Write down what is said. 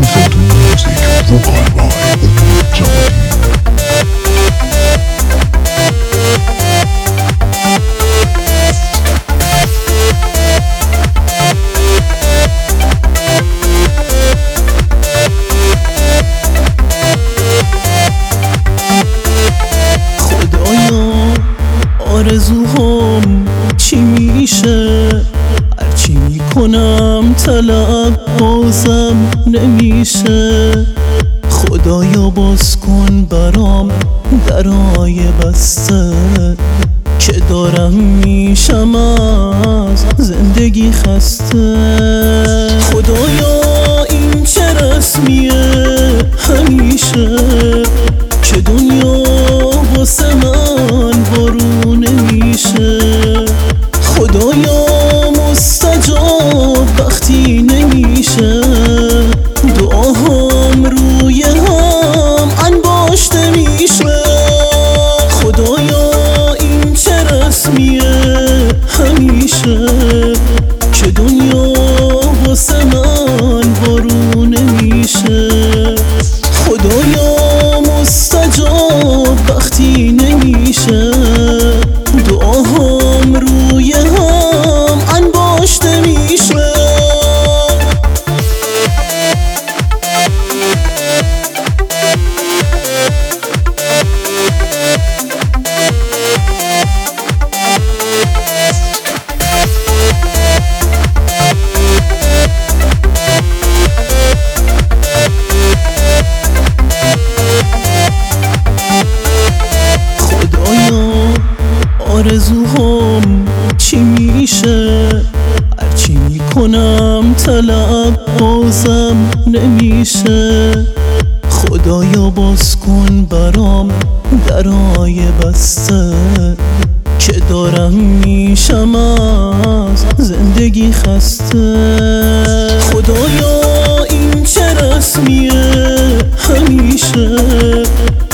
آرزوهام چی میشه؟ هرچی میکنم طلب بازم نمیشه. خدایا باز کن برام درای بسته که دارم میشم از زندگی خسته. خدایا این چه رسمیه همیشه که دنیا واسه من بارون نمیشه. خدایا مستجاب وقتی نمیشه، دعاهام روی هم انباشته میشه. خدایا این چه رسمیه همیشه که دنیا واسه من بارون نمیشه. خدایا مستجاب وقتی نمیشه، دعاهام روی هم انباشته میشه. آرزوهام چی میشه؟ هرچی میکنم طلب بازم نمیشه. خدایا باز کن برام درای بسته که دارم میشم از زندگی خسته. خدایا این چه رسمیه همیشه